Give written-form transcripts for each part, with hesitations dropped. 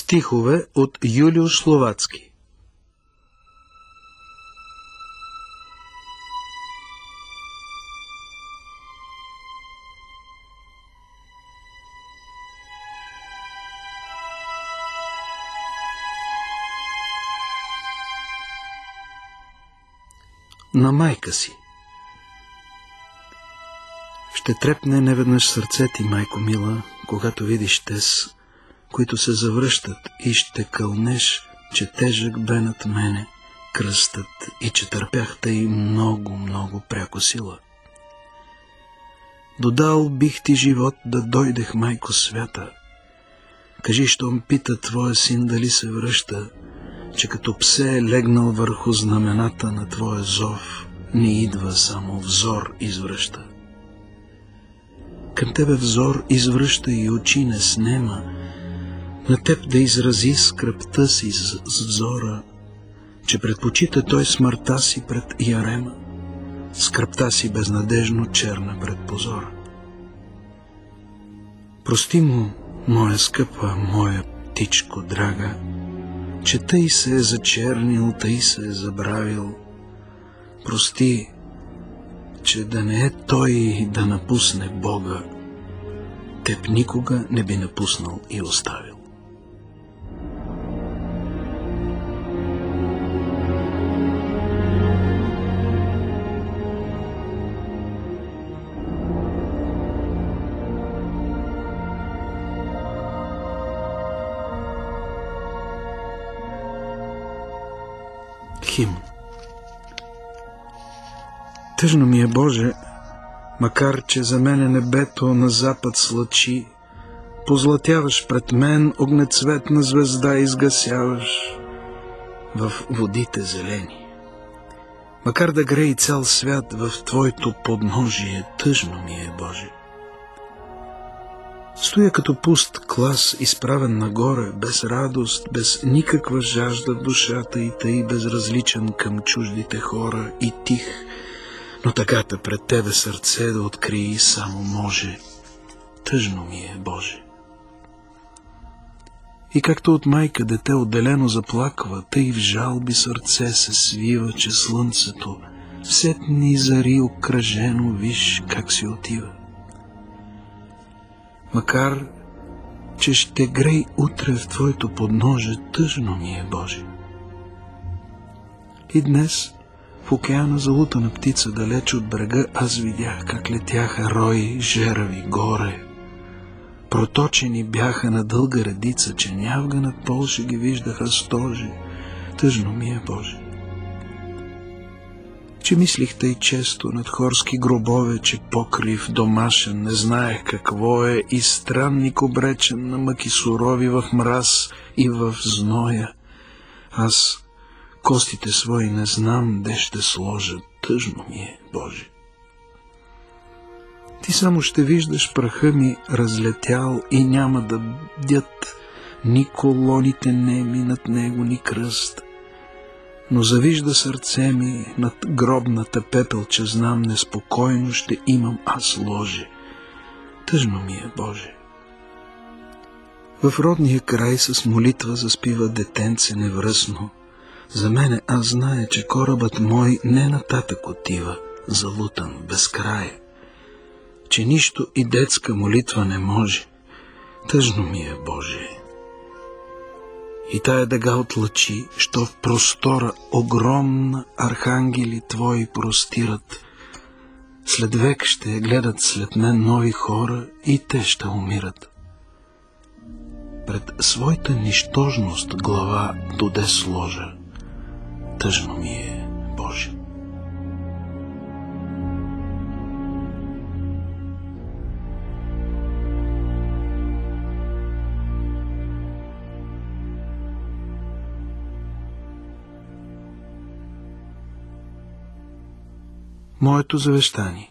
Стихове от Юлиуш Словацки. На майка си. Ще трепне неведнъж сърце ти, майко мила, когато видиш тез, които се завръщат, и ще кълнеш, че тежък бе над мене кръстът и че търпях тъй много, много пряко сила. Додал бих ти живот да дойдех, майко свята. Кажи, щом пита твоя син дали се връща, че като псе е легнал върху знамената на твоя зов, не идва, само взор извръща. Към тебе взор извръща и очи не снема, на теб да изрази скръпта си с взора, че предпочита той смъртта си пред ярема, скръпта си безнадежно черна пред позора. Прости му, моя скъпа, моя птичко драга, че тъй се е зачернил, тъй се е забравил. Прости, че да не е той да напусне Бога, теб никога не би напуснал и оставил. Химн. Тъжно ми е, Боже, макар че за мене небето на запад слъчи, позлатяваш пред мен огнецветна звезда, изгасяваш в водите зелени. Макар да грее цял свят в Твоето подножие, тъжно ми е, Боже. Стоя като пуст клас, изправен нагоре, без радост, без никаква жажда в душата и тъй безразличен към чуждите хора и тих, но тъгата пред Тебе сърце да открии само може. Тъжно ми е, Боже. И както от майка дете отделено заплаква, тъй в жалби сърце се свива, че слънцето в сетни зари окръжено, виж как си отива. Макар че ще грей утре в Твоето подноже, тъжно ми е, Боже. И днес в океана залутана птица, далеч от брега, аз видях как летяха рои жерави горе. Проточени бяха на дълга редица, че нявга над Полша ги виждаха стожи. Тъжно ми е, Боже. Че мислих тъй често над хорски гробове, че покрив домашен не знаех какво е и странник обречен на мъки сурови в мраз и в зноя. Аз костите свои не знам де ще сложа, тъжно ми е, Боже. Ти само ще виждаш праха ми разлетял и няма да бдят ни колоните неми над него, ни кръст. Но завижда сърце ми над гробната пепел, че знам неспокойно ще имам аз ложе. Тъжно ми е, Боже. В родния край с молитва заспива детенце невръсно. За мене аз зная, че корабът мой не нататък отива, залутан без края, че нищо и детска молитва не може. Тъжно ми е, Боже. И тая дъга от лъчи, що в простора огромна архангели Твои простират, след век ще гледат след мен нови хора и те ще умират. Пред своята нищожност глава доде сложа. Тъжно ми е, Боже. Моето завещание.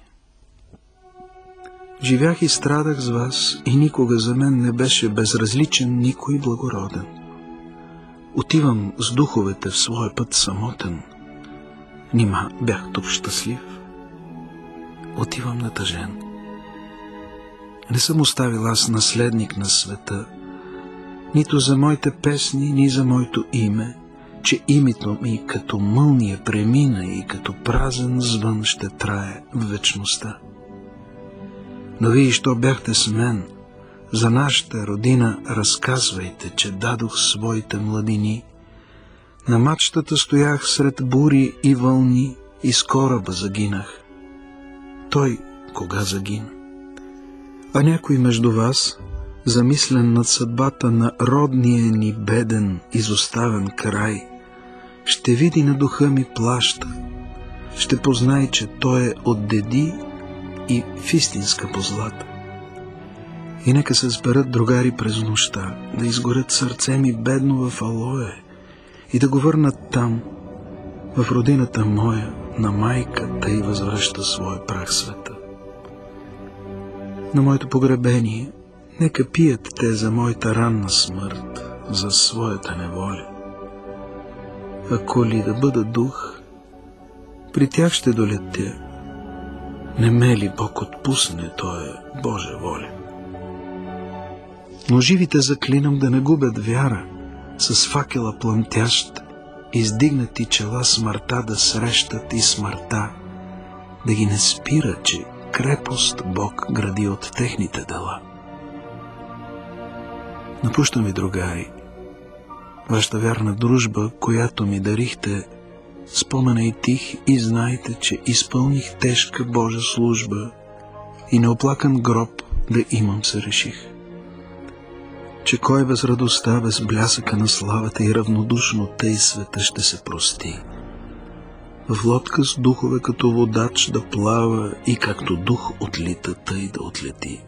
Живях и страдах с вас и никога за мен не беше безразличен никой благороден. Отивам с духовете в своя път самотен. Нима бях тук щастлив? Отивам натъжен. Не съм оставил аз наследник на света, нито за моите песни, ни за моето име, че името ми като мълния премина и като празен звън ще трае в вечността. Но вие, що бяхте с мен, за нашата родина разказвайте, че дадох своите младини. На мачтата стоях сред бури и вълни и с кораба загинах. Той кога загина? А някой между вас, замислен над съдбата на родния ни беден, изоставен край, ще види на духа ми плаща, ще познай, че той е от деди и в истинска позлата. И нека се сберат другари през нощта, да изгорят сърце ми бедно в алое и да го върнат там, в родината моя, на майката и възвръща своя прах света. На моето погребение нека пият те за моята ранна смърт, за своята неволя. Ако ли да бъда дух, при тях ще долетя. Не ме ли Бог отпусне, то е Божа воля. Но живите заклинам да не губят вяра, с факела пламтящ, издигнати чела смъртта да срещат и смъртта, да ги не спира, че крепост Бог гради от техните дела. Напущам ви, другари, вашата вярна дружба, която ми дарихте, споменай тих и знайте, че изпълних тежка Божа служба и неоплакан гроб да имам се реших. Че кой без радостта, без блясъка на славата и равнодушно тъй света ще се прости. В лодка с духове като водач да плава и както дух отлита, тъй да отлети.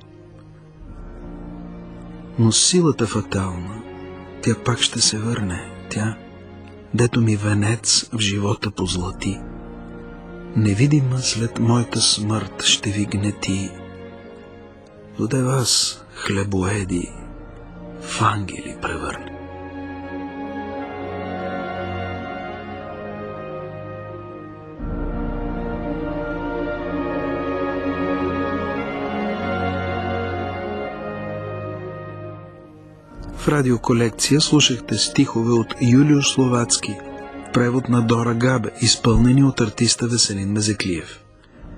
Но силата фатална, тя пак ще се върне, тя, дето ми венец в живота позлати. Невидима след моята смърт ще ви гнети. Доде вас, хлебоеди, в ангели превърне. В радиоколекция слушахте стихове от Юлиуш Словацки, превод на Дора Габе, изпълнени от артиста Веселин Мезеклиев.